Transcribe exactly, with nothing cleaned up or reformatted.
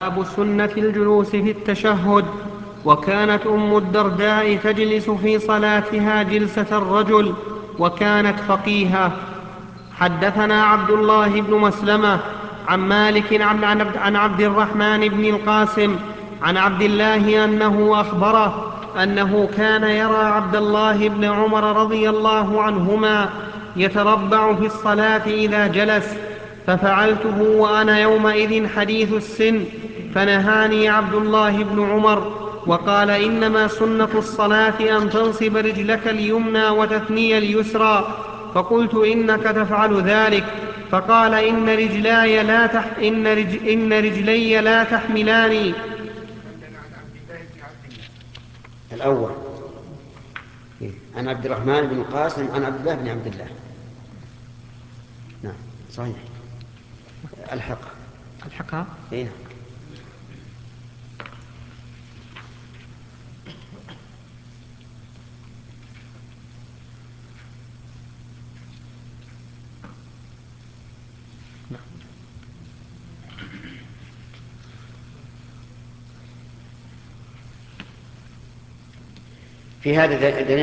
باب سنة الجلوس في التشهد. وكانت أم الدرداء تجلس في صلاتها جلسة الرجل، وكانت فقيهة. حدثنا عبد الله بن مسلمة عن مالك عن عبد الرحمن بن القاسم عن عبد الله أنه أخبره أنه كان يرى عبد الله بن عمر رضي الله عنهما يتربع في الصلاة إذا جلس، ففعلته وأنا يومئذ حديث السن، فنهاني عبد الله بن عمر وقال: إنما سنة الصلاة أن تنصب رجلك اليمنى وتثني اليسرى. فقلت: إنك تفعل ذلك. فقال: إن رجلاي لا, تح إن رج إن رجلي لا تحملاني. الأول عن عبد الرحمن بن القاسم عن عبد الله بن عبد الله. نعم صحيح. الحق الحقها إيه؟ في هذا دليل